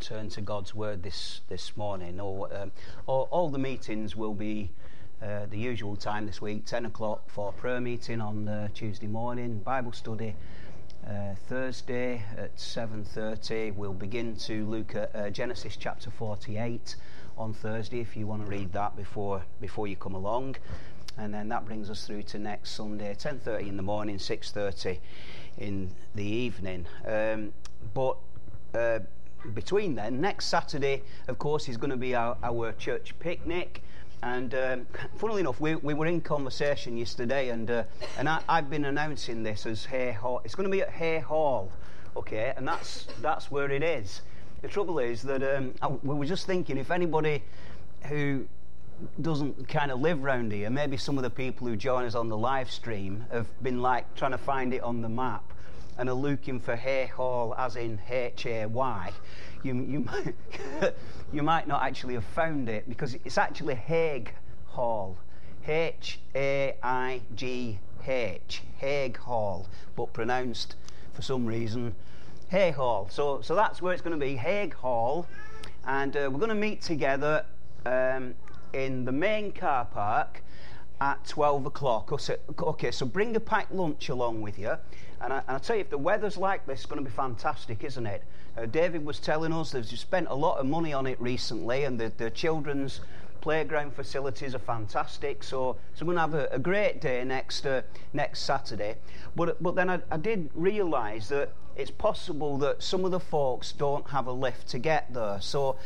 turn to God's Word this morning. All the meetings will be the usual time this week, 10 o'clock for prayer meeting on Tuesday morning, Bible study Thursday at 7:30. We'll begin to look at Genesis chapter 48 on Thursday if you want to read that before you come along. And then that brings us through to next Sunday, 10:30 in the morning, 6:30 in the evening. Between then, next Saturday, of course, is going to be our church picnic. And funnily enough, we were in conversation yesterday, and I've been announcing this as Hay Hall. It's going to be at Hay Hall, okay? And that's where it is. The trouble is that we were just thinking, if anybody who doesn't kind of live round here, maybe some of the people who join us on the live stream have been like trying to find it on the map and are looking for Hay Hall as in Hay, you might not actually have found it, because it's actually Haig Hall, Haigh, Haig Hall, but pronounced for some reason Hay Hall. So that's where it's going to be, Haig Hall, and we're going to meet together in the main car park at 12 o'clock. Okay, so bring a packed lunch along with you. And I'll tell you, if the weather's like this, it's going to be fantastic, isn't it? David was telling us they've spent a lot of money on it recently, and the children's playground facilities are fantastic. So we're going to have a great day next Saturday. But then I did realise that it's possible that some of the folks don't have a lift to get there. So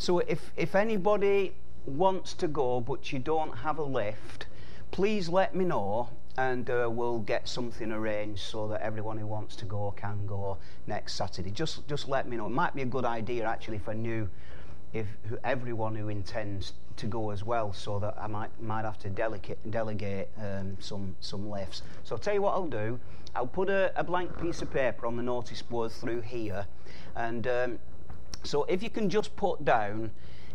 if anybody wants to go but you don't have a lift, please let me know, and we'll get something arranged so that everyone who wants to go can go next Saturday. Just let me know. It might be a good idea actually if I knew everyone who intends to go as well, so that I might have to delegate some lifts. So I'll tell you what I'll do. I'll put a blank piece of paper on the notice board through here, and so if you can just put down,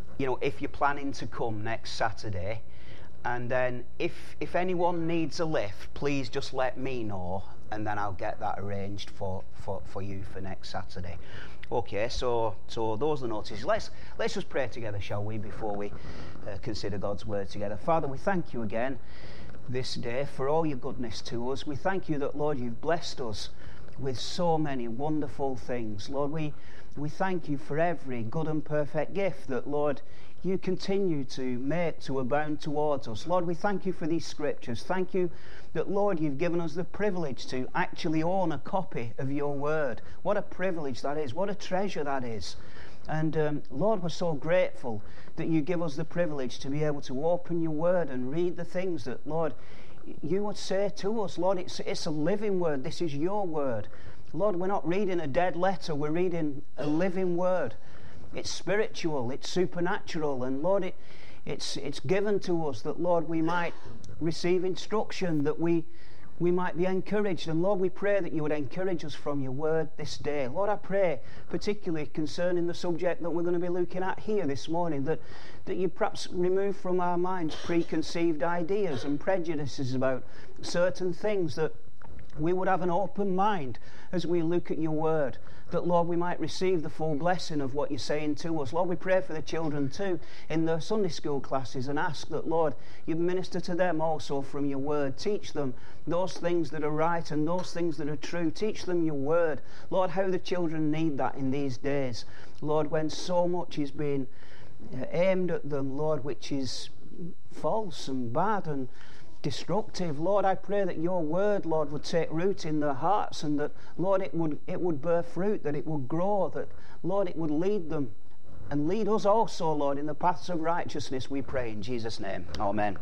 if you're planning to come next Saturday. And then if anyone needs a lift, please just let me know, and then I'll get that arranged for you for next Saturday. Okay, so those are the notices. Let's just pray together, shall we, before we consider God's word together. Father, we thank you again this day for all your goodness to us. We thank you that, Lord, you've blessed us with so many wonderful things. Lord, we thank you for every good and perfect gift that, Lord, you continue to make to abound towards us. Lord, we thank you for these scriptures. Thank you that, Lord, you've given us the privilege to actually own a copy of your word. What a privilege that is. What a treasure that is. And Lord, we're so grateful that you give us the privilege to be able to open your word and read the things that, Lord, you would say to us. Lord, it's a living word. This is your word. Lord, we're not reading a dead letter. We're reading a living word. It's spiritual, it's supernatural, and Lord, it's given to us that, Lord, we might receive instruction, that we might be encouraged. And Lord, we pray that you would encourage us from your word this day. Lord, I pray particularly concerning the subject that we're going to be looking at here this morning, that you perhaps remove from our minds preconceived ideas and prejudices about certain things, that we would have an open mind as we look at your word, that, Lord, we might receive the full blessing of what you're saying to us. Lord, we pray for the children too in the Sunday school classes, and ask that, Lord, you minister to them also from your word. Teach them those things that are right and those things that are true. Teach them your word. Lord, how the children need that in these days, Lord, when so much is being aimed at them, Lord, which is false and bad and destructive. Lord, I pray that your word, Lord, would take root in their hearts, and that, Lord, it would bear fruit, that it would grow, that, Lord, it would lead them and lead us also, Lord, in the paths of righteousness, we pray in Jesus' name. Amen.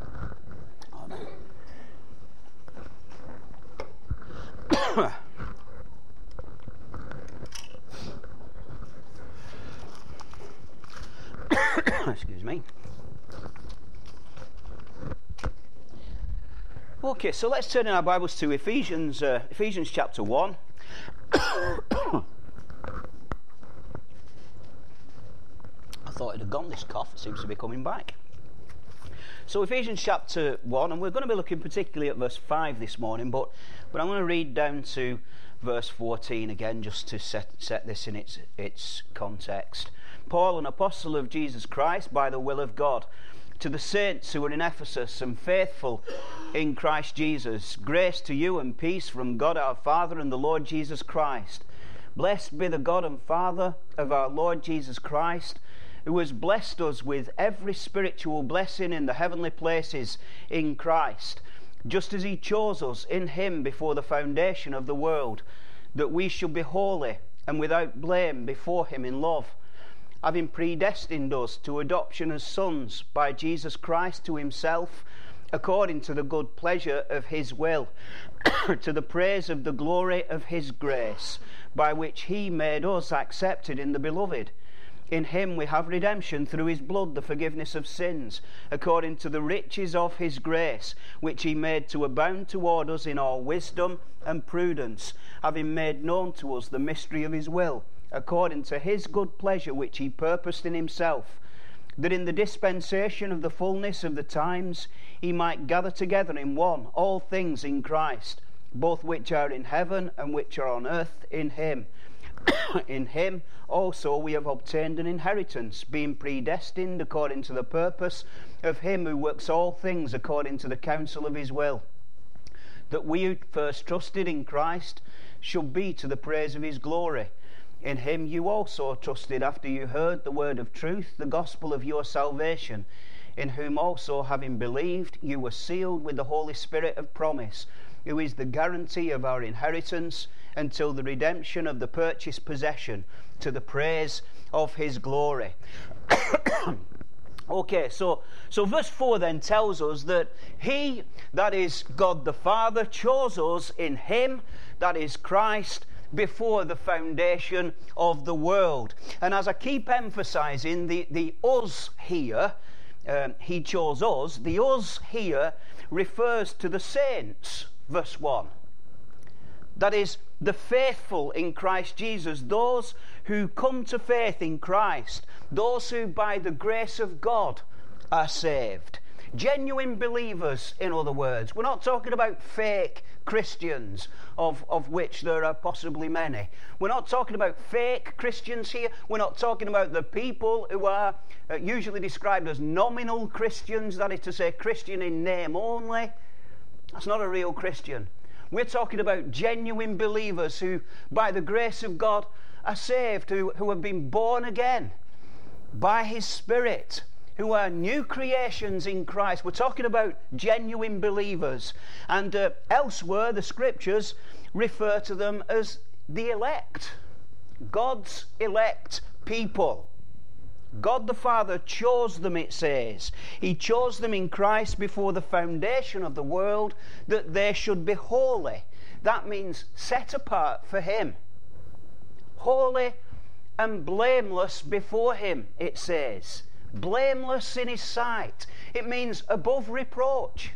Amen. Excuse me. Okay, so let's turn in our Bibles to Ephesians chapter 1. I thought it had gone, this cough. It seems to be coming back. So Ephesians chapter 1, and we're going to be looking particularly at verse 5 this morning, but I'm going to read down to verse 14 again, just to set this in its context. Paul, an apostle of Jesus Christ by the will of God, to the saints who are in Ephesus and faithful in Christ Jesus, grace to you and peace from God our Father and the Lord Jesus Christ. Blessed be the God and Father of our Lord Jesus Christ, who has blessed us with every spiritual blessing in the heavenly places in Christ, just as he chose us in him before the foundation of the world, that we should be holy and without blame before him in love, having predestined us to adoption as sons by Jesus Christ to himself, according to the good pleasure of his will, to the praise of the glory of his grace, by which he made us accepted in the beloved. In him we have redemption through his blood, the forgiveness of sins, according to the riches of his grace, which he made to abound toward us in all wisdom and prudence, having made known to us the mystery of his will, according to his good pleasure which he purposed in himself, that in the dispensation of the fullness of the times he might gather together in one all things in Christ, both which are in heaven and which are on earth in him. In him also we have obtained an inheritance, being predestined according to the purpose of him who works all things according to the counsel of his will, that we who first trusted in Christ should be to the praise of his glory. In him you also trusted after you heard the word of truth, the gospel of your salvation, in whom also, having believed, you were sealed with the Holy Spirit of promise, who is the guarantee of our inheritance until the redemption of the purchased possession, to the praise of his glory. Okay, so verse 4 then tells us that he, that is God the Father, chose us in him, that is Christ, before the foundation of the world. And as I keep emphasizing, the us here, he chose us, the us here refers to the saints, verse 1. That is, the faithful in Christ Jesus, those who come to faith in Christ, those who by the grace of God are saved. Genuine believers, in other words. We're not talking about fake Christians, of which there are possibly many. We're not talking about fake Christians here. We're not talking about the people who are usually described as nominal Christians, that is to say, Christian in name only. That's not a real Christian. We're talking about genuine believers who, by the grace of God, are saved, who have been born again by his Spirit, who are new creations in Christ. We're talking about genuine believers. And elsewhere, the scriptures refer to them as the elect, God's elect people. God the Father chose them, it says. He chose them in Christ before the foundation of the world, that they should be holy. That means set apart for him. Holy and blameless before him, it says. Blameless in his sight. It means above reproach.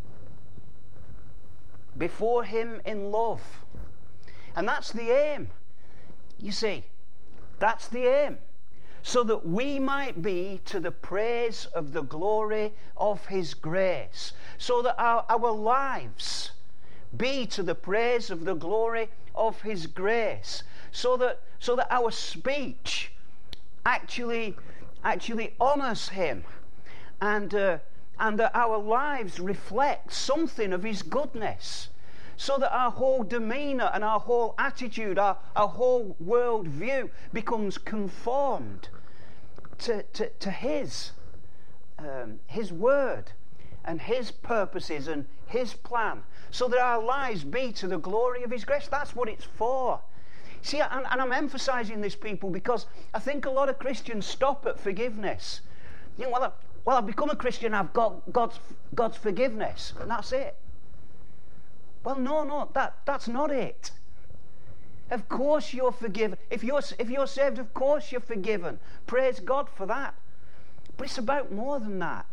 Before him in love. And that's the aim. You see, that's the aim. So that we might be to the praise of the glory of his grace. So that our lives be to the praise of the glory of his grace. So that our speech actually honours him, and that our lives reflect something of his goodness, so that our whole demeanour and our whole attitude, our whole world view becomes conformed to his word and his purposes and his plan, so that our lives be to the glory of his grace. That's what it's for. See, and I'm emphasising this, people, because I think a lot of Christians stop at forgiveness. You know, well, I've become a Christian, I've got God's forgiveness, and that's it. Well, no, that's not it. Of course you're forgiven. If you're saved, of course you're forgiven. Praise God for that. But it's about more than that.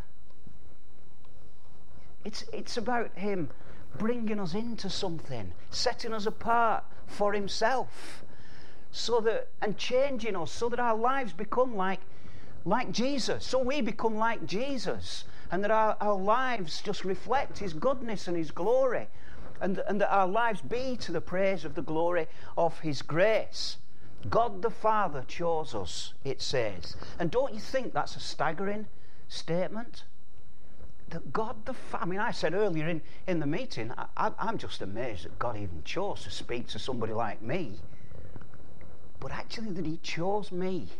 It's about him bringing us into something, setting us apart for himself, and changing us so that our lives become like Jesus. So we become like Jesus, and that our lives just reflect his goodness and his glory, and that our lives be to the praise of the glory of his grace. God the Father chose us, it says. And don't you think that's a staggering statement? That God the Father... I mean, I said earlier in the meeting, I'm just amazed that God even chose to speak to somebody like me. But actually that he chose me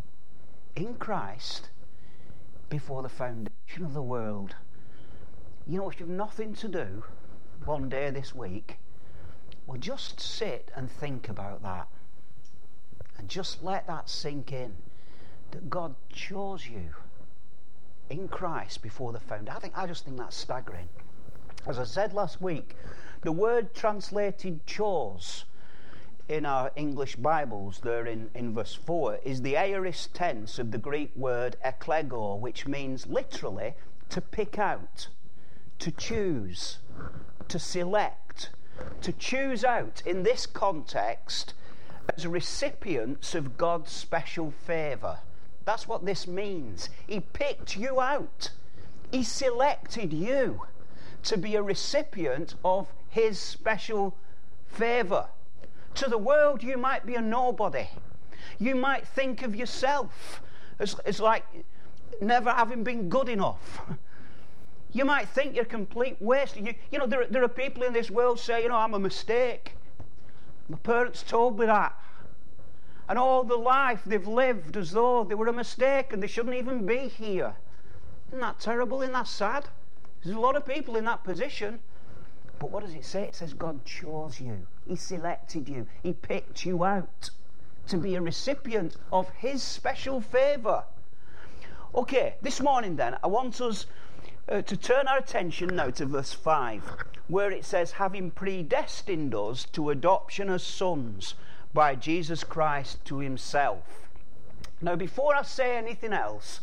in Christ before the foundation of the world. You know, if you've nothing to do one day this week, well, just sit and think about that. And just let that sink in. That God chose you in Christ before the foundation. I just think that's staggering. As I said last week, the word translated chose in our English Bibles there in verse 4 is the aorist tense of the Greek word eklego, which means literally to pick out, to choose, to select, to choose out in this context as recipients of God's special favour. That's what this means. He picked you out. He selected you to be a recipient of his special favour. To the world, you might be a nobody. You might think of yourself as like never having been good enough. You might think you're a complete waste. You know, there are people in this world say, you know, I'm a mistake. My parents told me that. And all the life they've lived as though they were a mistake and they shouldn't even be here. Isn't that terrible? Isn't that sad? There's a lot of people in that position. But what does it say? It says God chose you. He selected you. He picked you out to be a recipient of his special favour. Okay, this morning then, I want us to turn our attention now to verse 5, where it says, having predestined us to adoption as sons by Jesus Christ to himself. Now, before I say anything else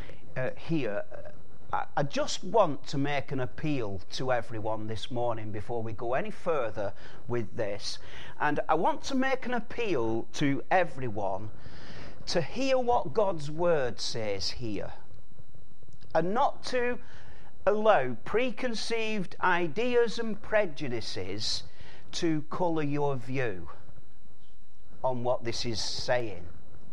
here, I just want to make an appeal to everyone this morning before we go any further with this. And I want to make an appeal to everyone to hear what God's word says here, and not to allow preconceived ideas and prejudices to colour your view on what this is saying.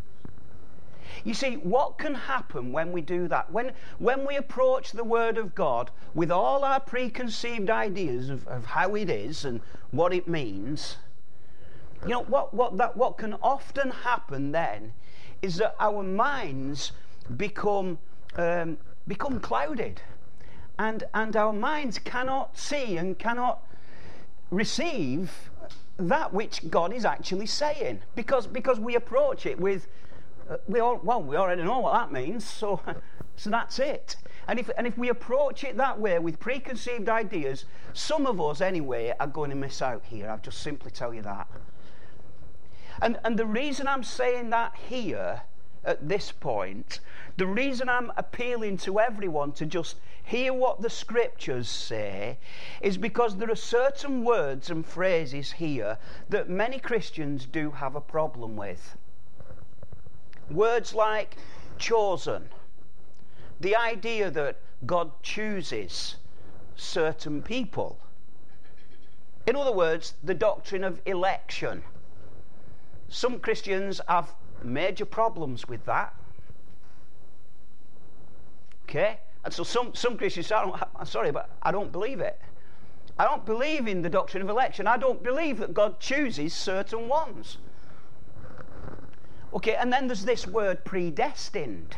You see, what can happen when we do that? When we approach the Word of God with all our preconceived ideas of how it is and what it means, you know, what can often happen then is that our minds become clouded, and our minds cannot see and cannot receive that which God is actually saying, because we approach it with we already know what that means, so that's it. And if we approach it that way with preconceived ideas, some of us anyway are going to miss out here. I'll just simply tell you that. And the reason I'm saying that here at this point, the reason I'm appealing to everyone to just hear what the scriptures say, is because there are certain words and phrases here that many Christians do have a problem with. Words like chosen, the idea that God chooses certain people. In other words, the doctrine of election. Some Christians have major problems with that. Okay? And so some Christians say, I'm sorry, but I don't believe it. I don't believe in the doctrine of election. I don't believe that God chooses certain ones. Okay, and then there's this word predestined.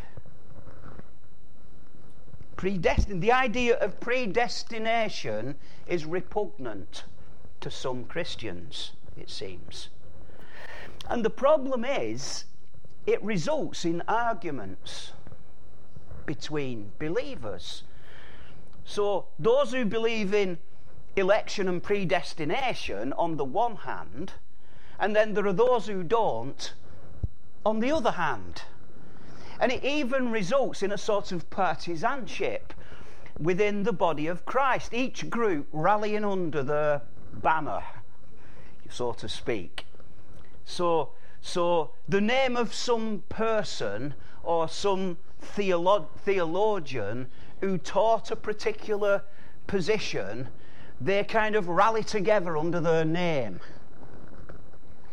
Predestined. The idea of predestination is repugnant to some Christians, it seems. And the problem is, it results in arguments between believers. So those who believe in election and predestination on the one hand, and then there are those who don't on the other hand. And it even results in a sort of partisanship within the body of Christ, each group rallying under the banner, so to speak. So the name of some person or some theologian who taught a particular position, they kind of rally together under their name.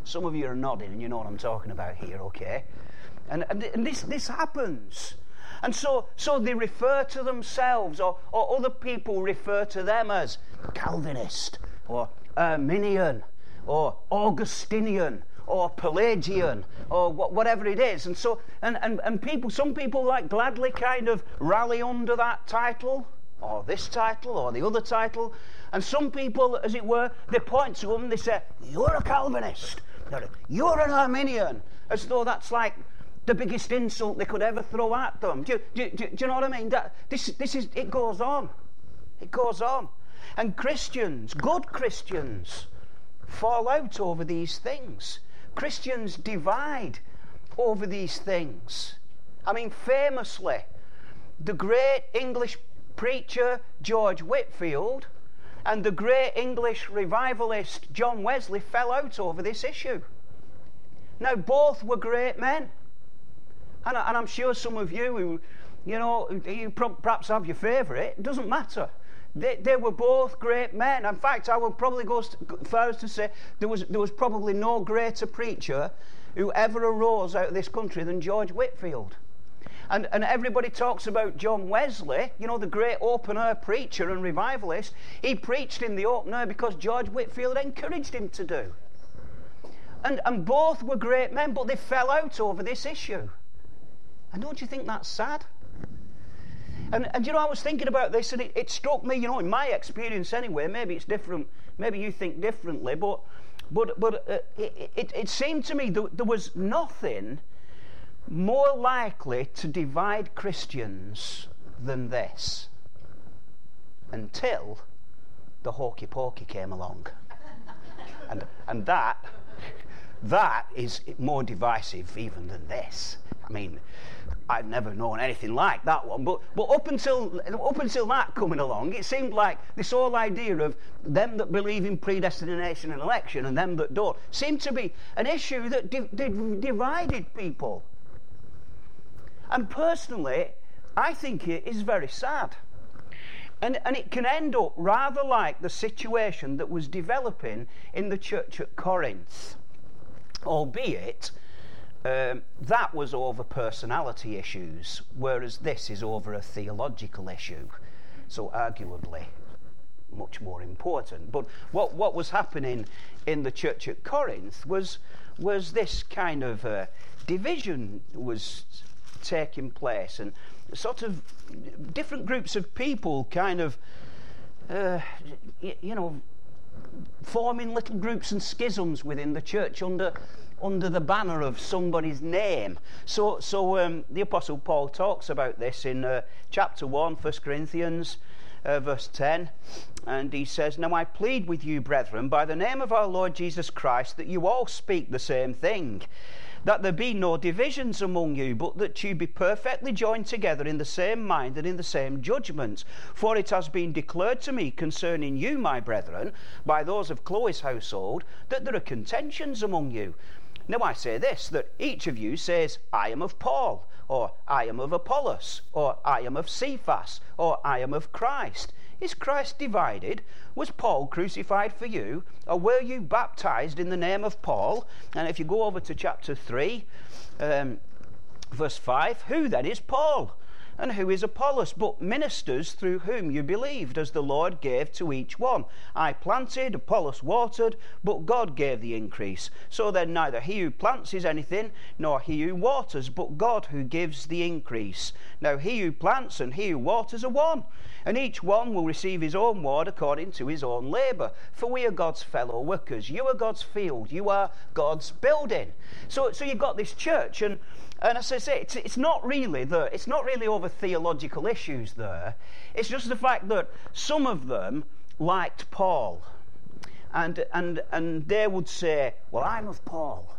Some of you are nodding and you know what I'm talking about here, okay? And this happens. And so they refer to themselves, or other people refer to them as Calvinist, or Arminian, or Augustinian, or Pelagian, or whatever it is. And so, and people, some people like gladly kind of rally under that title, or this title, or the other title. And some people, as it were, they point to them and they say, you're a Calvinist, you're an Arminian, as though that's like the biggest insult they could ever throw at them. Do you know what I mean? It goes on. It goes on. And Christians, good Christians, fall out over these things. Christians divide over these things. I mean, famously, the great English preacher George Whitefield and the great English revivalist John Wesley fell out over this issue. Now, both were great men. And I'm sure some of you you perhaps have your favourite. It doesn't matter. They were both great men. In fact, I will probably go as far as to say there was probably no greater preacher who ever arose out of this country than George Whitefield. And everybody talks about John Wesley, the great open-air preacher and revivalist. He preached in the open air because George Whitefield encouraged him to do. And both were great men, but they fell out over this issue. And don't you think that's sad? And I was thinking about this, and it struck me, in my experience anyway, maybe it's different, maybe you think differently, but it seemed to me there was nothing more likely to divide Christians than this, until the hokey pokey came along. And that is more divisive even than this. I mean, I've never known anything like that one, but up until that coming along, it seemed like this whole idea of them that believe in predestination and election and them that don't seemed to be an issue that divided people. And personally, I think it is very sad. And it can end up rather like the situation that was developing in the church at Corinth, albeit that was over personality issues, whereas this is over a theological issue, so arguably much more important. But what was happening in the church at Corinth was this kind of division was taking place, and sort of different groups of people kind of forming little groups and schisms within the church under the banner of somebody's name. So the Apostle Paul talks about this in chapter 1, 1 Corinthians, verse 10, and he says, "Now I plead with you, brethren, by the name of our Lord Jesus Christ, that you all speak the same thing, that there be no divisions among you, but that you be perfectly joined together in the same mind and in the same judgment. For it has been declared to me concerning you, my brethren, by those of Chloe's household, that there are contentions among you. Now I say this, that each of you says, I am of Paul, or I am of Apollos, or I am of Cephas, or I am of Christ. Is Christ divided? Was Paul crucified for you? Or were you baptized in the name of Paul?" And if you go over to chapter 3, verse 5, "Who then is Paul? And who is Apollos, but ministers through whom you believed, as the Lord gave to each one? I planted, Apollos watered, but God gave the increase. So then neither he who plants is anything, nor he who waters, but God who gives the increase. Now he who plants and he who waters are one, and each one will receive his own reward according to his own labour. For we are God's fellow workers. You are God's field. You are God's building." So you've got this church, and as I say, it's not really over theological issues there. It's just the fact that some of them liked Paul, and they would say, "Well, I'm of Paul.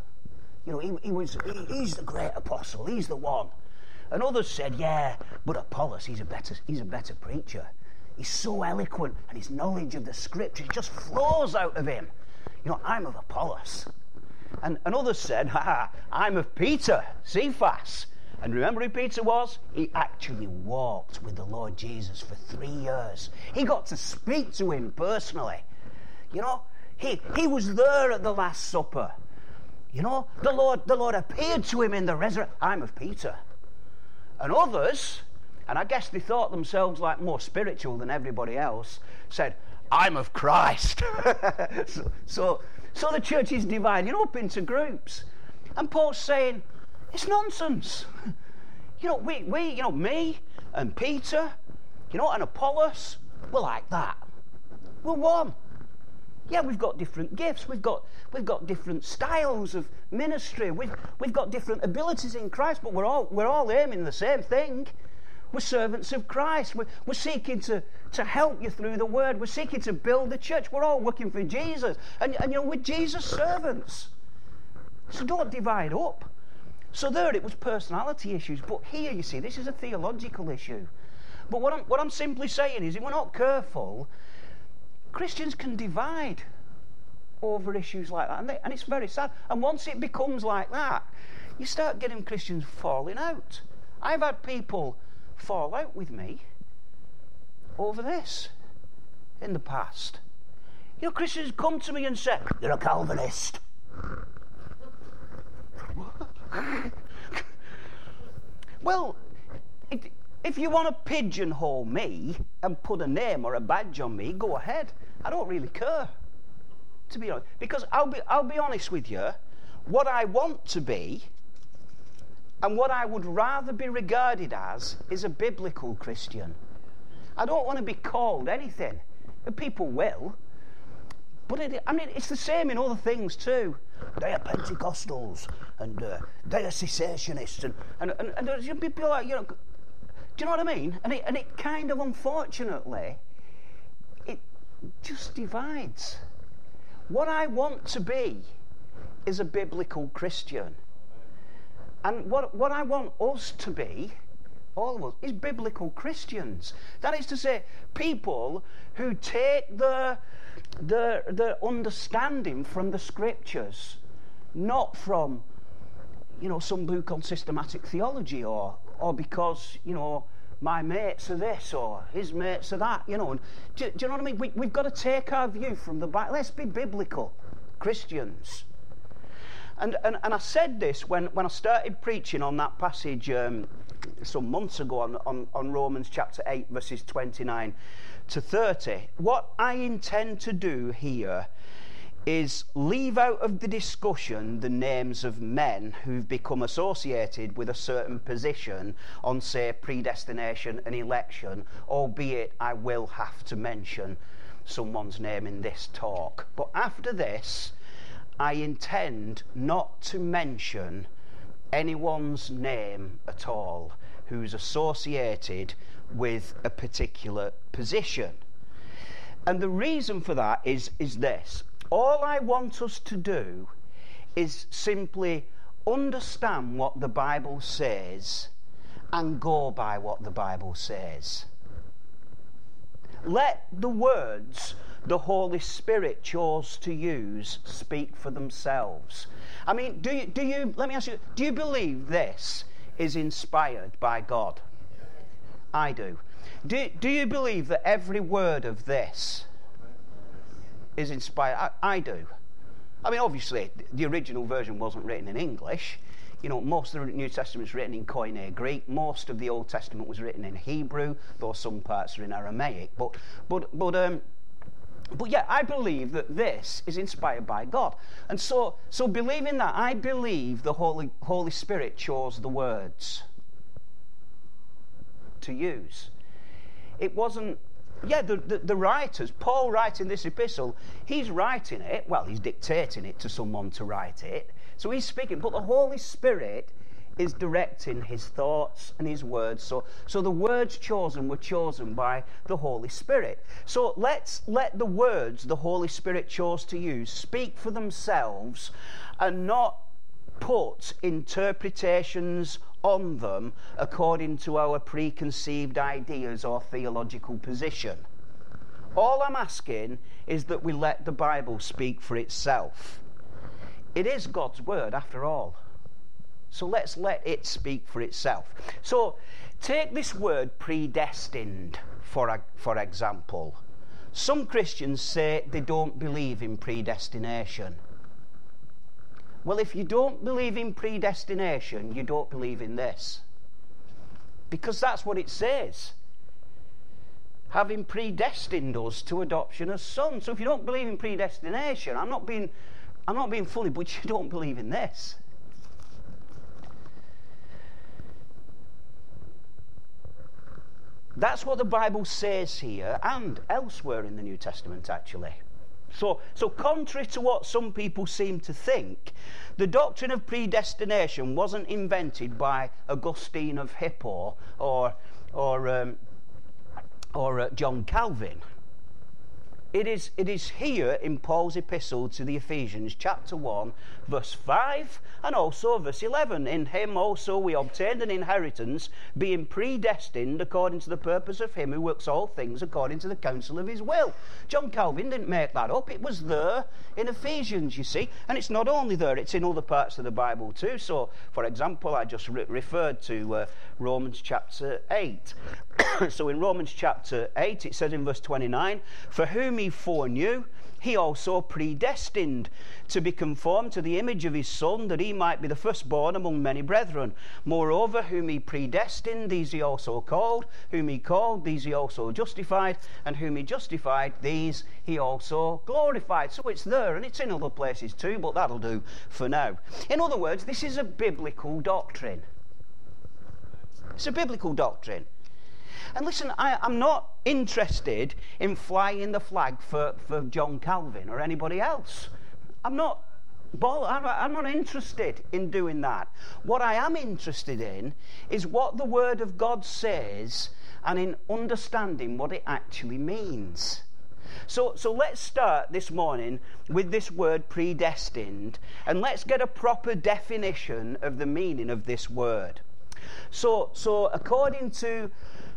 He's the great apostle. He's the one." And others said, "Yeah, but Apollos, he's a better preacher. He's so eloquent, and his knowledge of the scriptures just flows out of him. I'm of Apollos." And others said, "I'm of Peter, Cephas." And remember who Peter was? He actually walked with the Lord Jesus for 3 years. He got to speak to him personally. He was there at the Last Supper. You know, the Lord appeared to him in the resurrection. I'm of Peter. And others, and I guess they thought themselves like more spiritual than everybody else, said, I'm of Christ. so the church is divided up into groups. And Paul's saying, it's nonsense. You know, we me and Peter, and Apollos, we're like that. We're one. Yeah, we've got different gifts. We've got different styles of ministry. We've got different abilities in Christ, but we're all aiming the same thing. We're servants of Christ. We're seeking to help you through the word. We're seeking to build the church. We're all working for Jesus. And we're Jesus' servants. So don't divide up. So there it was personality issues. But here, you see, this is a theological issue. But what I'm simply saying is, if we're not careful, Christians can divide over issues like that. And it's very sad. And once it becomes like that, you start getting Christians falling out. I've had people fall out with me over this in the past. Christians come to me and say, you're a Calvinist. Well, if you want to pigeonhole me and put a name or a badge on me, go ahead. I don't really care, to be honest. Because I'll be honest with you, what I want to be and what I would rather be regarded as is a biblical Christian. I don't want to be called anything. People will. But it's the same in other things too. They are Pentecostals and they are cessationists and there's people like, do you know what I mean? And it kind of, unfortunately, it just divides. What I want to be is a biblical Christian. And what I want us to be, all of us, is biblical Christians. That is to say, people who take the understanding from the Scriptures, not from, some book on systematic theology or because, my mates are this or his mates are that, And do you know what I mean? We've got to take our view from the Bible. Let's be biblical Christians. And I said this when I started preaching on that passage some months ago on Romans chapter 8, verses 29 to 30. What I intend to do here is leave out of the discussion the names of men who've become associated with a certain position on, say, predestination and election, albeit I will have to mention someone's name in this talk. But after this, I intend not to mention anyone's name at all who's associated with a particular position. And the reason for that is this. All I want us to do is simply understand what the Bible says and go by what the Bible says. Let the words the Holy Spirit chose to use speak for themselves. I mean, do you? Let me ask you, do you believe this is inspired by God? I do. Do you believe that every word of this is inspired? I do. I mean, obviously, the original version wasn't written in English. Most of the New Testament is written in Koine Greek. Most of the Old Testament was written in Hebrew, though some parts are in Aramaic. But yeah, I believe that this is inspired by God. And so believing that, I believe the Holy Spirit chose the words to use. It wasn't, the writers, Paul writing this epistle, he's writing it, well, he's dictating it to someone to write it, so he's speaking, but the Holy Spirit is directing his thoughts and his words. So the words chosen were chosen by the Holy Spirit. So let's let the words the Holy Spirit chose to use speak for themselves and not put interpretations on them according to our preconceived ideas or theological position. All I'm asking is that we let the Bible speak for itself. It is God's word after all. So let's let it speak for itself. So take this word predestined, for example. Some Christians say they don't believe in predestination. Well, if you don't believe in predestination, you don't believe in this. Because that's what it says. Having predestined us to adoption as sons. So if you don't believe in predestination, I'm not being funny, but you don't believe in this. That's what the Bible says here and elsewhere in the New Testament, actually. So contrary to what some people seem to think, the doctrine of predestination wasn't invented by Augustine of Hippo or John Calvin. It is here in Paul's epistle to the Ephesians, chapter 1, verse 5, and also verse 11. In him also we obtained an inheritance, being predestined according to the purpose of him who works all things according to the counsel of his will. John Calvin didn't make that up. It was there in Ephesians, you see. And it's not only there, it's in other parts of the Bible too. So, for example, I just referred to Romans chapter 8. So in Romans chapter 8, it says in verse 29, for whom he foreknew, he also predestined to be conformed to the image of his Son, that he might be the firstborn among many brethren. Moreover, whom he predestined, these he also called. Whom he called, these he also justified. And whom he justified, these he also glorified. So it's there, and it's in other places too, but that'll do for now. In other words, this is a biblical doctrine. It's a biblical doctrine. And listen, I'm not interested in flying the flag for John Calvin or anybody else. I'm not interested in doing that. What I am interested in is what the Word of God says and in understanding what it actually means. So let's start this morning with this word predestined, and let's get a proper definition of the meaning of this word. So according to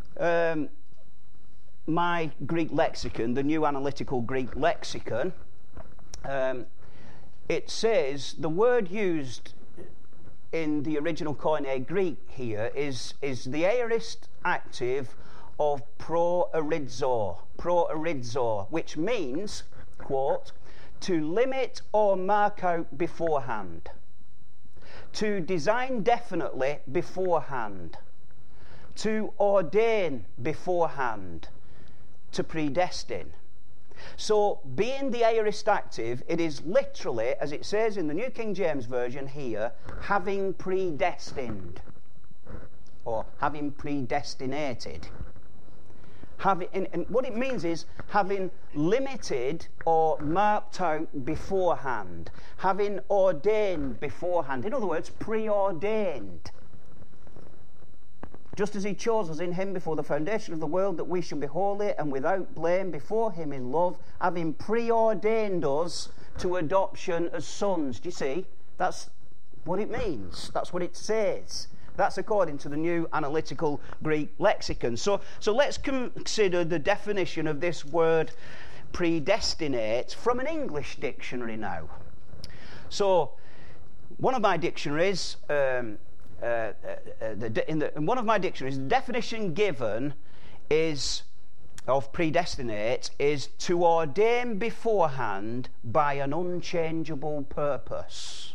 my Greek lexicon, the New Analytical Greek Lexicon, it says the word used in the original Koine Greek here is the aorist active of proorizo, which means, quote, to limit or mark out beforehand, to design definitely beforehand, to ordain beforehand, to predestine. So, being the aorist active, it is literally, as it says in the New King James Version here, having predestined, or having predestinated. And what it means is having limited or marked out beforehand, having ordained beforehand. In other words, preordained. Just as he chose us in him before the foundation of the world, that we should be holy and without blame before him in love, having preordained us to adoption as sons. Do you see? That's what it means. That's what it says. That's according to the New Analytical Greek Lexicon. So let's consider the definition of this word predestinate from an English dictionary now. So one of my dictionaries... in one of my dictionaries, the definition given is of predestinate is to ordain beforehand by an unchangeable purpose.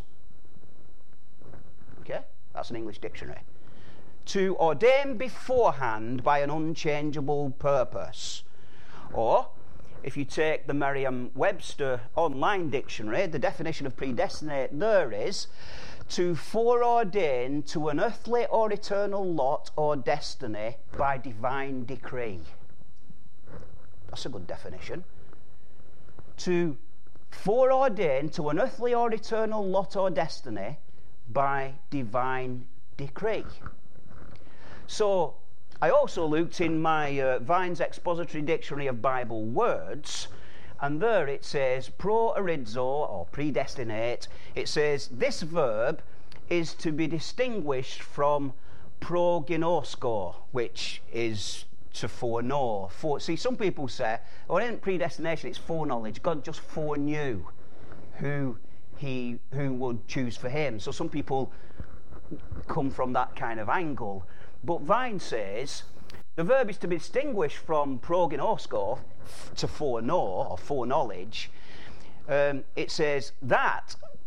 Okay, that's an English dictionary. To ordain beforehand by an unchangeable purpose. Or, if you take the Merriam-Webster online dictionary, the definition of predestinate there is to foreordain to an earthly or eternal lot or destiny by divine decree. That's a good definition. To foreordain to an earthly or eternal lot or destiny by divine decree. So, I also looked in my Vine's Expository Dictionary of Bible Words, and there it says proorizo, or predestinate. It says this verb is to be distinguished from proginosko, which is to foreknow. See, some people say, oh, it isn't predestination, it's foreknowledge. God just foreknew who would choose for him. So some people come from that kind of angle. But Vine says the verb is to be distinguished from proginosko, to foreknow or foreknowledge. It says that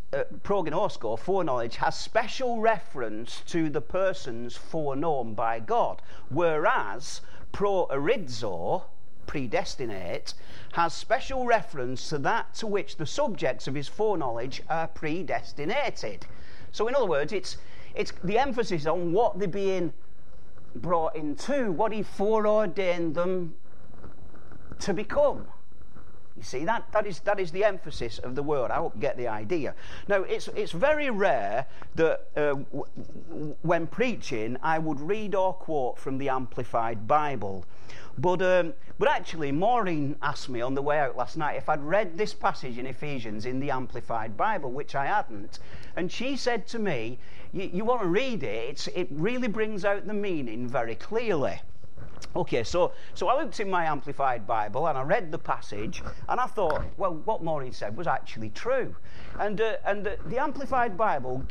prognosko, foreknowledge, has special reference to the persons foreknown by God, whereas proorizo, predestinate, has special reference to that to which the subjects of his foreknowledge are predestinated. So in other words, it's the emphasis on what they're being brought into, what he foreordained them to become. You see, that is the emphasis of the word. I hope you get the idea. Now, it's very rare that when preaching, I would read or quote from the Amplified Bible. But actually, Maureen asked me on the way out last night if I'd read this passage in Ephesians in the Amplified Bible, which I hadn't. And she said to me, you want to read it? It really brings out the meaning very clearly. Okay, so I looked in my Amplified Bible and I read the passage and I thought, well, what Maureen said was actually true. And the Amplified Bible,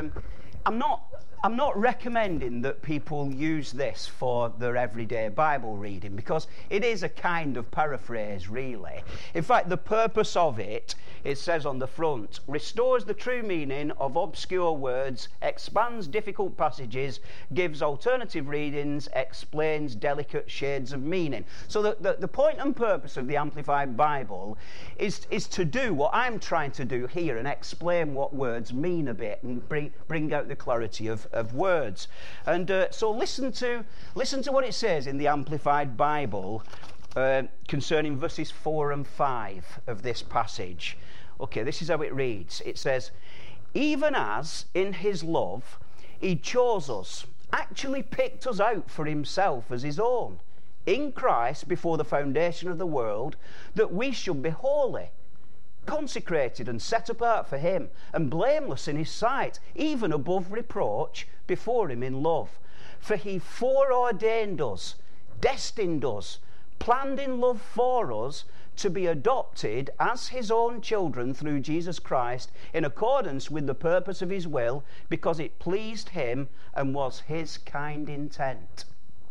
I'm not recommending that people use this for their everyday Bible reading, because it is a kind of paraphrase, really. In fact, the purpose of it says on the front, restores the true meaning of obscure words, expands difficult passages, gives alternative readings, explains delicate shades of meaning. So the point and purpose of the Amplified Bible is to do what I'm trying to do here and explain what words mean a bit and bring out the clarity of words. And so listen to what it says in the Amplified Bible concerning verses 4 and 5 of this passage. Okay, this is how it reads. It says, even as in his love he chose us, actually picked us out for himself as his own, in Christ before the foundation of the world, that we should be holy, consecrated and set apart for him, and blameless in his sight, even above reproach before him in love. For he foreordained us, destined us, planned in love for us to be adopted as his own children through Jesus Christ, in accordance with the purpose of his will, because it pleased him and was his kind intent.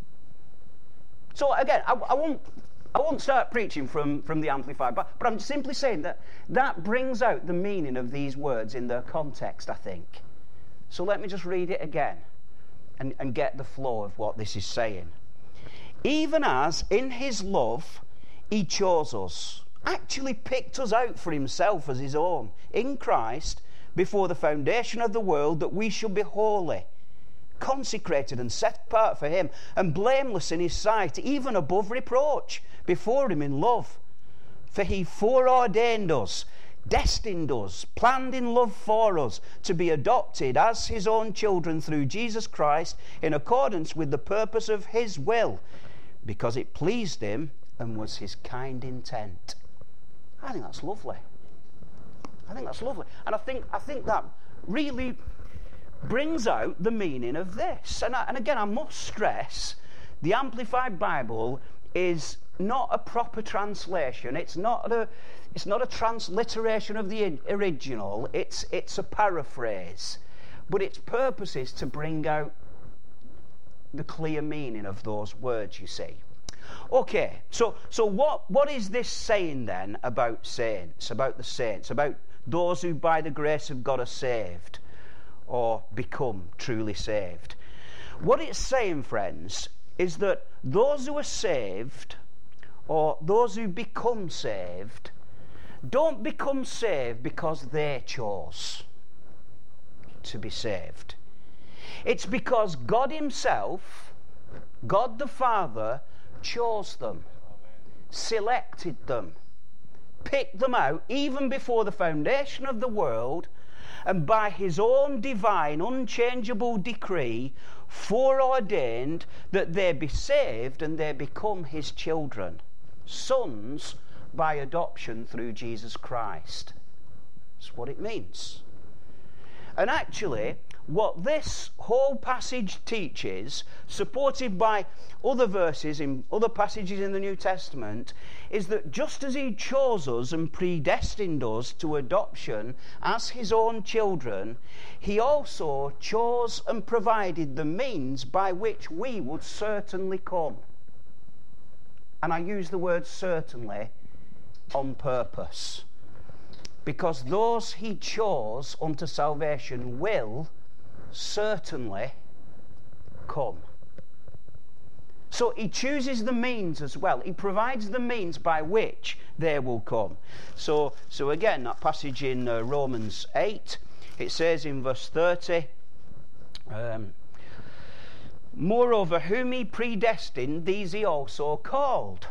So again, I won't start preaching from the Amplified, but I'm simply saying that brings out the meaning of these words in their context, I think. So let me just read it again and get the flow of what this is saying. Even as in his love he chose us, actually picked us out for himself as his own, in Christ before the foundation of the world, that we should be holy, consecrated and set apart for him, and blameless in his sight, even above reproach before him in love. For he foreordained us, destined us, planned in love for us to be adopted as his own children through Jesus Christ, in accordance with the purpose of his will, because it pleased him and was his kind intent. I think that's lovely. And I think that really brings out the meaning of this. And again, I must stress, the Amplified Bible is not a proper translation. It's not a transliteration of the original. It's a paraphrase. But its purpose is to bring out the clear meaning of those words, you see. Okay, so what is this saying then about saints, about the saints, about those who by the grace of God are saved or become truly saved? What it's saying, friends, is that those who are saved or those who become saved don't become saved because they chose to be saved. It's because God himself, God the Father, chose them, selected them, picked them out even before the foundation of the world, and by his own divine, unchangeable decree, foreordained that they be saved and they become his children, sons by adoption through Jesus Christ. That's what it means. And actually, what this whole passage teaches, supported by other verses in other passages in the New Testament, is that just as he chose us and predestined us to adoption as his own children, he also chose and provided the means by which we would certainly come. And I use the word certainly on purpose. because those he chose unto salvation will certainly come. So he chooses the means as well. He provides the means by which they will come. So again, that passage in Romans 8, it says in verse 30, moreover, whom he predestined, these he also called.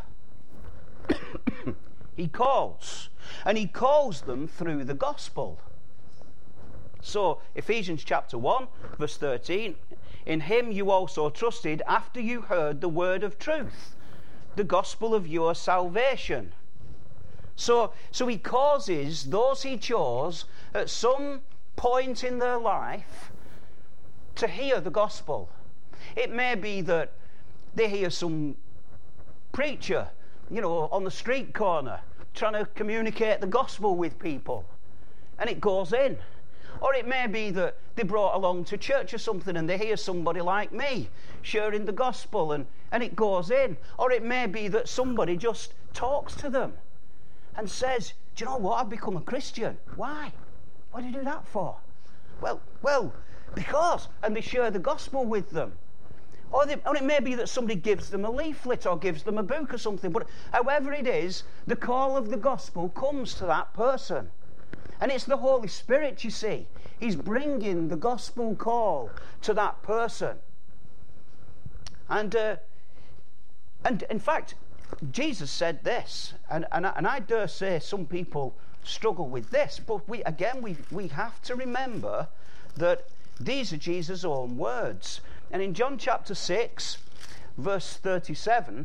He calls. And he calls them through the gospel. So, Ephesians chapter 1, verse 13, in him you also trusted after you heard the word of truth, the gospel of your salvation. So he causes those he chose at some point in their life to hear the gospel. It may be that they hear some preacher, on the street corner trying to communicate the gospel with people, and it goes in. Or it may be that they brought along to church or something and they hear somebody like me sharing the gospel and it goes in. Or it may be that somebody just talks to them and says, do you know what, I've become a Christian. Why? What do you do that for? Well, because. And they share the gospel with them. Or it may be that somebody gives them a leaflet or gives them a book or something. But however it is, the call of the gospel comes to that person. And it's the Holy Spirit, you see. He's bringing the gospel call to that person. And in fact, Jesus said this, and I dare say some people struggle with this, but we have to remember that these are Jesus' own words. And in John chapter 6, verse 37,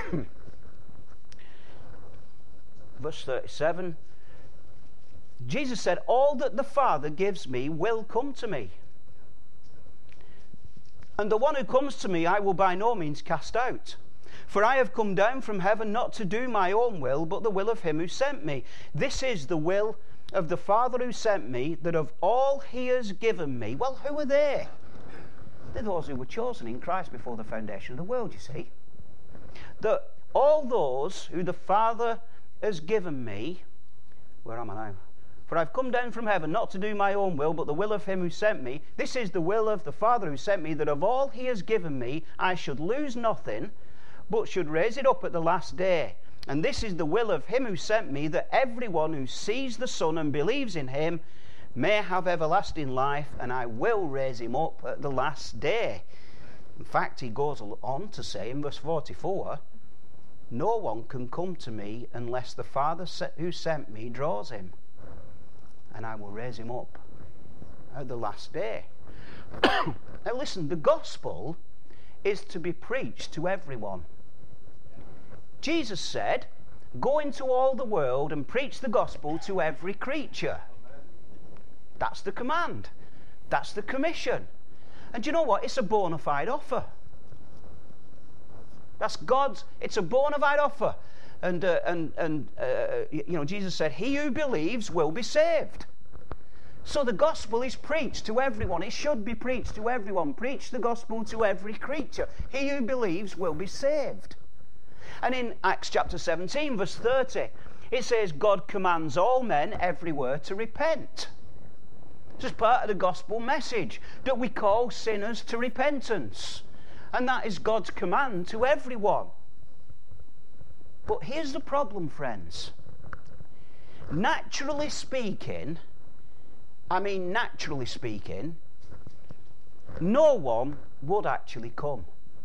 Jesus said, all that the Father gives me will come to me. And the one who comes to me I will by no means cast out. For I have come down from heaven not to do my own will, but the will of him who sent me. This is the will of the Father who sent me, that of all he has given me. Well, who are they? They're those who were chosen in Christ before the foundation of the world, you see. That all those who the Father has given me, where am I now? For I've come down from heaven not to do my own will, but the will of him who sent me. This is the will of the Father who sent me, that of all he has given me, I should lose nothing, but should raise it up at the last day. And this is the will of him who sent me, that everyone who sees the Son and believes in him may have everlasting life, and I will raise him up at the last day. In fact, he goes on to say in verse 44, no one can come to me unless the Father who sent me draws him, and I will raise him up at the last day. Now listen, the gospel is to be preached to everyone. Jesus said, go into all the world and preach the gospel to every creature. That's the command. That's the commission. And do you know what? It's a bona fide offer. That's God's, it's a bona fide offer. And Jesus said, he who believes will be saved. So the gospel is preached to everyone. It should be preached to everyone. Preach the gospel to every creature. He who believes will be saved. And in Acts chapter 17, verse 30, it says, God commands all men everywhere to repent. This is part of the gospel message, that we call sinners to repentance. And that is God's command to everyone. But here's the problem, friends. Naturally speaking, no one would actually come.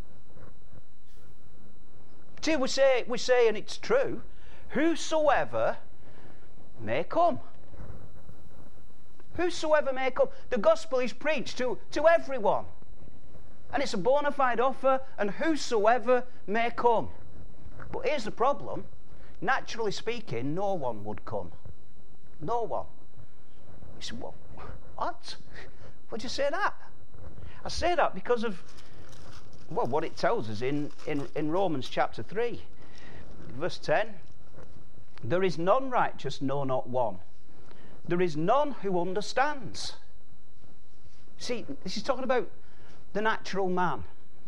See, we say, and it's true, whosoever may come. Whosoever may come. The gospel is preached to everyone. And it's a bona fide offer, and whosoever may come. But here's the problem. Naturally speaking, no one would come. No one. You say, well, what? Why'd you say that? I say that because of, well, what it tells us in Romans chapter 3, verse 10. There is none righteous, no, not one. There is none who understands. See, this is talking about the natural man,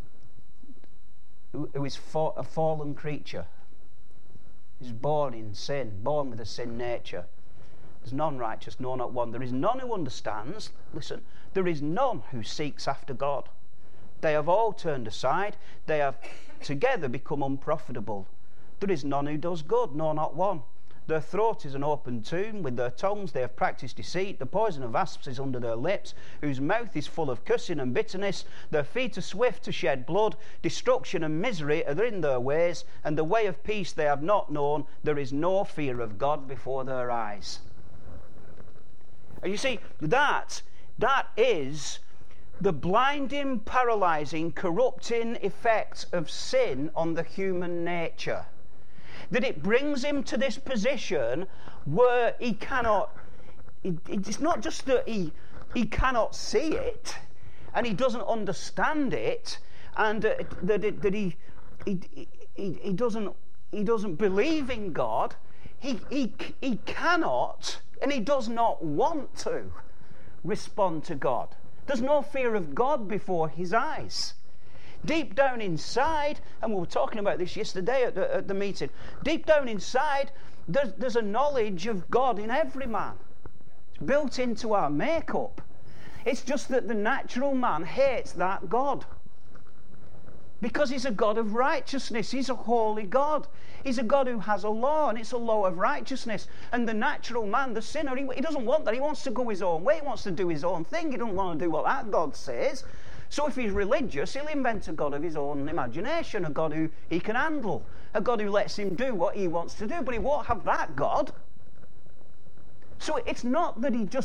who is a fallen creature. He's born in sin, born with a sin nature. There's none righteous, no, not one. There is none who understands. Listen, there is none who seeks after God. They have all turned aside. They have together become unprofitable. There is none who does good, no, not one. Their throat is an open tomb. With their tongues they have practiced deceit. The poison of asps is under their lips, whose mouth is full of cursing and bitterness. Their feet are swift to shed blood. Destruction and misery are in their ways, and the way of peace they have not known. There is no fear of God before their eyes. And you see, that is the blinding, paralyzing, corrupting effect of sin on the human nature. That it brings him to this position where he cannot, it's not just that he cannot see it and he doesn't understand it, and that he doesn't believe in God. He cannot, and he does not want to respond to God. There's no fear of God before his eyes. Deep down inside, and we were talking about this yesterday at the meeting, deep down inside, there's a knowledge of God in every man. It's built into our makeup. It's just that the natural man hates that God. Because he's a God of righteousness. He's a holy God. He's a God who has a law, and it's a law of righteousness. And the natural man, the sinner, he doesn't want that. He wants to go his own way. He wants to do his own thing. He doesn't want to do what that God says. So if he's religious, he'll invent a God of his own imagination, a God who he can handle, a God who lets him do what he wants to do, but he won't have that God. So it's not that he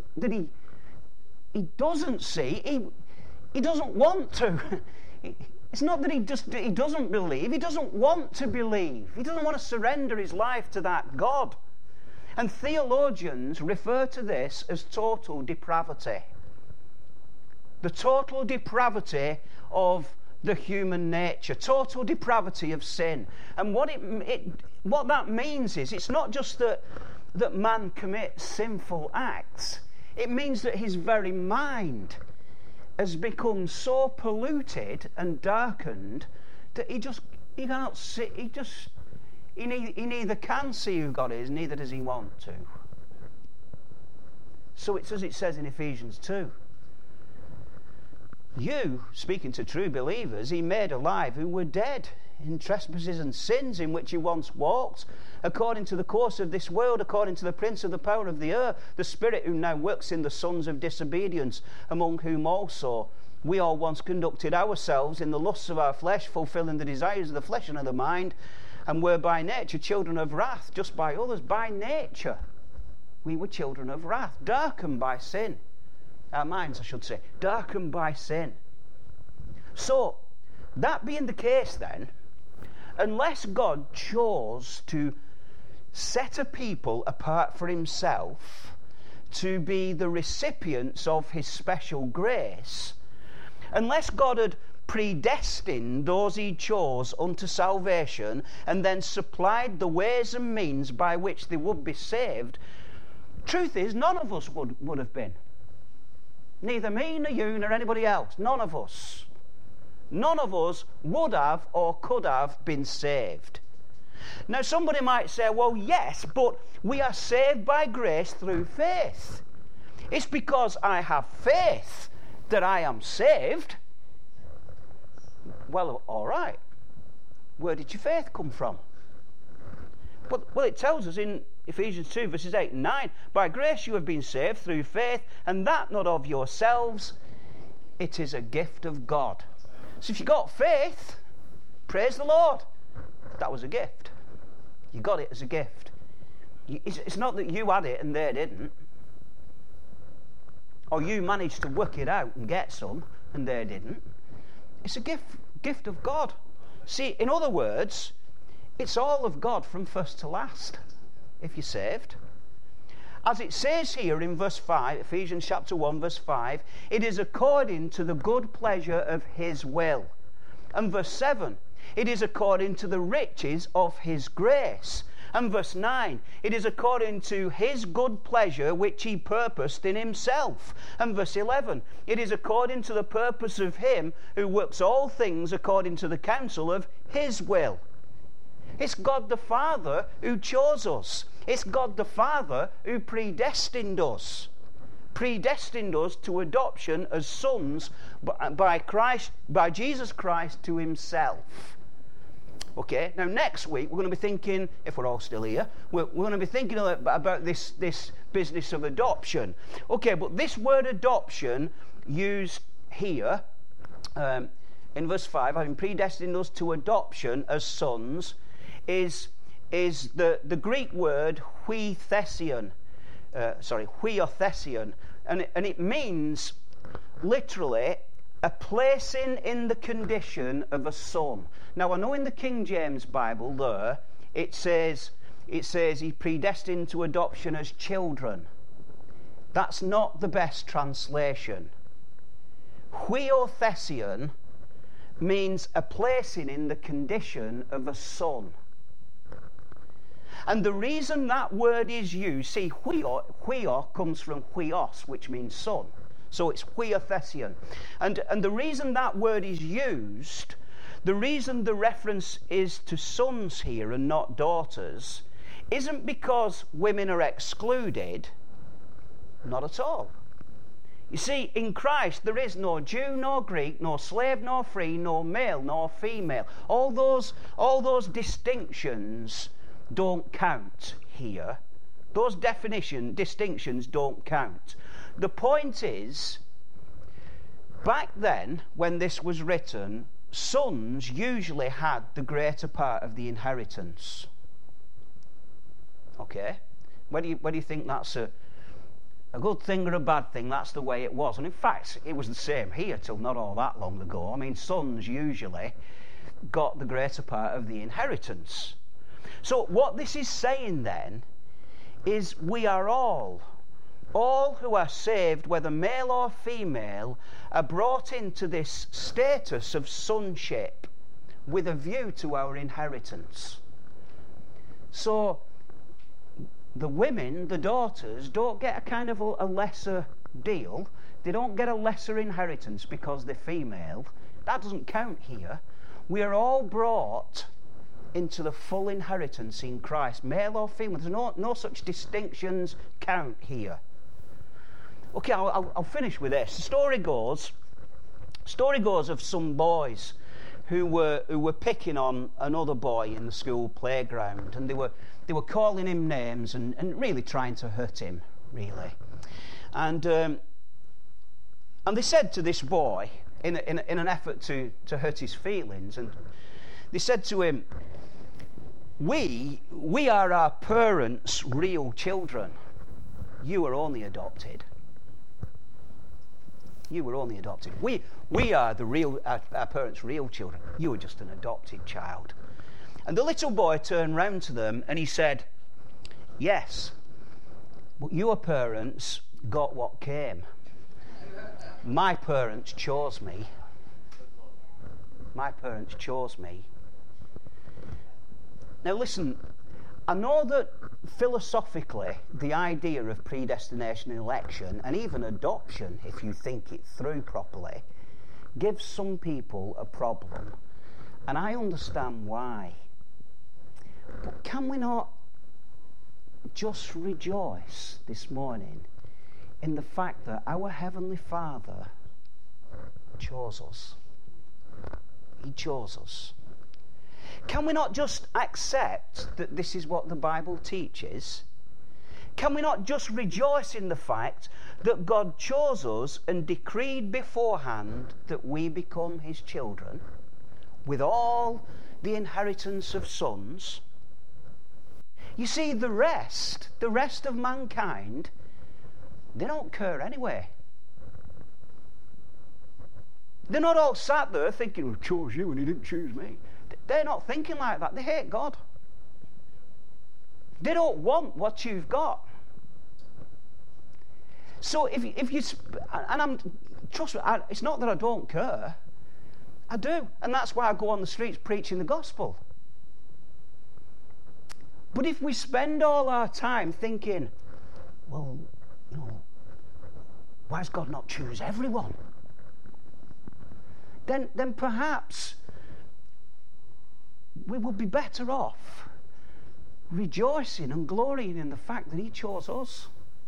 doesn't see, he doesn't want to. It's not that he doesn't believe, he doesn't want to believe. He doesn't want to surrender his life to that God. And theologians refer to this as total depravity. The total depravity of the human nature, total depravity of sin. And what that means is, it's not just that man commits sinful acts. It means that his very mind has become so polluted and darkened that he cannot see. He neither can see who God is, neither does he want to. So it's as it says in Ephesians 2. You, speaking to true believers, he made alive who were dead in trespasses and sins in which you once walked, according to the course of this world, according to the prince of the power of the air, the spirit who now works in the sons of disobedience, among whom also we all once conducted ourselves in the lusts of our flesh, fulfilling the desires of the flesh and of the mind, and were by nature children of wrath, just by others. By nature we were children of wrath, darkened by sin. Our minds, I should say, darkened by sin. So, that being the case then, unless God chose to set a people apart for himself to be the recipients of his special grace, unless God had predestined those he chose unto salvation and then supplied the ways and means by which they would be saved, truth is, none of us would have been. Neither me, nor you, nor anybody else. None of us. None of us would have or could have been saved. Now somebody might say, well, yes, but we are saved by grace through faith. It's because I have faith that I am saved. Well, all right. Where did your faith come from? Well, it tells us in Ephesians 2, verses 8 and 9, by grace you have been saved through faith, and that not of yourselves, it is a gift of God. So if you got faith, praise the Lord. That was a gift. You got it as a gift. It's not that you had it and they didn't. Or you managed to work it out and get some and they didn't. It's a gift of God. See, in other words, it's all of God from first to last, if you're saved. As it says here in verse 5, Ephesians chapter 1, verse 5, it is according to the good pleasure of his will. And verse 7, it is according to the riches of his grace. And verse 9, it is according to his good pleasure which he purposed in himself. And verse 11, it is according to the purpose of him who works all things according to the counsel of his will. It's God the Father who chose us. It's God the Father who predestined us to adoption as sons by Jesus Christ to himself. Okay, now next week we're going to be thinking, if we're all still here, we're going to be thinking about this business of adoption. Okay, but this word adoption used here in verse 5, having predestined us to adoption as sons, is the Greek word huiothesion, and it means literally a placing in the condition of a son. Now I know in the King James Bible there it says he predestined to adoption as children. That's not the best translation. Huiothesion means a placing in the condition of a son. And the reason that word is used, see, huio comes from huios, which means son. So it's huiothesion. And the reason that word is used, the reason the reference is to sons here and not daughters, isn't because women are excluded. Not at all. You see, in Christ there is no Jew nor Greek, nor slave nor free, nor male nor female. All those distinctions don't count here. Those distinctions don't count. The point is, back then, when this was written, sons usually had the greater part of the inheritance. Okay? Whether you think that's a good thing or a bad thing, that's the way it was. And in fact, it was the same here till not all that long ago. I mean, sons usually got the greater part of the inheritance. So what this is saying then is we are all who are saved, whether male or female, are brought into this status of sonship with a view to our inheritance. So the women, the daughters, don't get a kind of a lesser deal. They don't get a lesser inheritance because they're female. That doesn't count here. We are all brought into the full inheritance in Christ, male or female. There's no such distinctions count here. Okay, I'll finish with this. The story goes of some boys who were picking on another boy in the school playground, and they were calling him names and really trying to hurt him, really. And they said to this boy, in an effort to hurt his feelings, and they said to him, we are our parents' real children. You are only adopted. You were only adopted. We are our parents' real children. You were just an adopted child. And the little boy turned round to them and he said, yes, but your parents got what came. My parents chose me. My parents chose me. Now listen, I know that philosophically the idea of predestination and election, and even adoption, if you think it through properly, gives some people a problem. And I understand why. But can we not just rejoice this morning in the fact that our Heavenly Father chose us? He chose us. Can we not just accept that this is what the Bible teaches? Can we not just rejoice in the fact that God chose us and decreed beforehand that we become his children with all the inheritance of sons? You see, the rest of mankind, they don't care anyway. They're not all sat there thinking, "I chose you and he didn't choose me." They're not thinking like that. They hate God. They don't want what you've got. So if you, and trust me, it's not that I don't care. I do, and that's why I go on the streets preaching the gospel. But if we spend all our time thinking, well, why does God not choose everyone? Then perhaps we would be better off rejoicing and glorying in the fact that he chose us.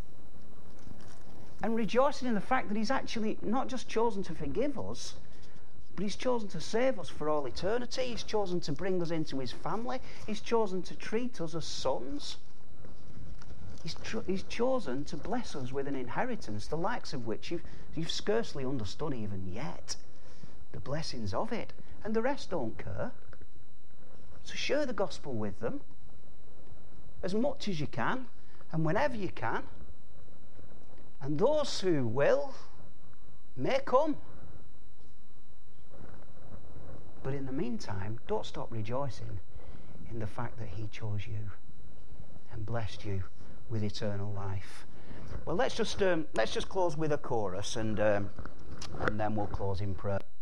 And rejoicing in the fact that he's actually not just chosen to forgive us, but he's chosen to save us for all eternity. He's chosen to bring us into his family. He's chosen to treat us as sons. He's chosen to bless us with an inheritance, the likes of which you've scarcely understood even yet. The blessings of it. And the rest don't care. So share the gospel with them as much as you can and whenever you can. And those who will may come. But in the meantime, don't stop rejoicing in the fact that he chose you and blessed you with eternal life. Well, let's just close with a chorus, and then we'll close in prayer.